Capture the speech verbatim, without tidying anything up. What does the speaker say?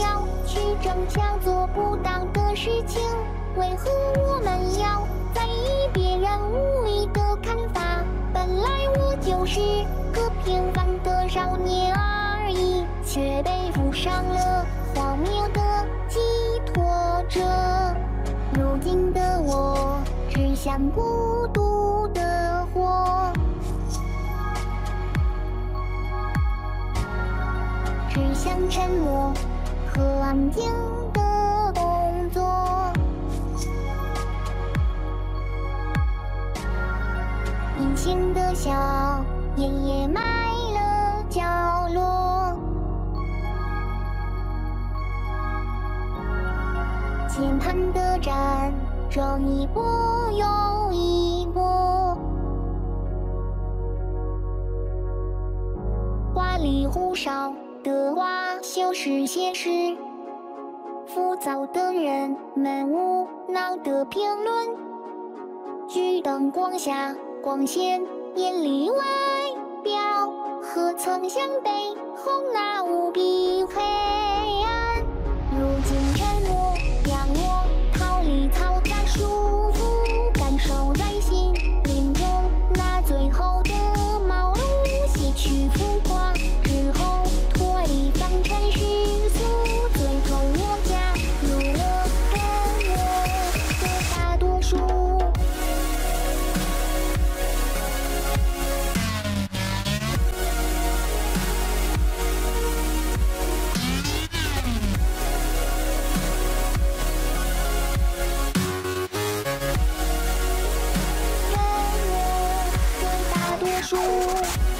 要去争抢做不到的事情？为何我们要在意别人无理的看法？本来我就是个平凡的少年而已，却背负上了荒谬的寄托着。如今的我只想孤独的活，只想沉默和安静的工作。隐形的小爷爷埋了角落，键盘的战争一波又一波，花里胡哨的话修饰现实，浮躁的人们无脑的评论，巨灯光下光线艳丽外表，何曾想背后那无比黑暗？如今沉默让我逃离嘈杂束缚，感受在心灵中那最后的毛绒，洗去浮夸之后脱离凡尘世俗，最后我加入了跟我的大多数。跟我的大多数。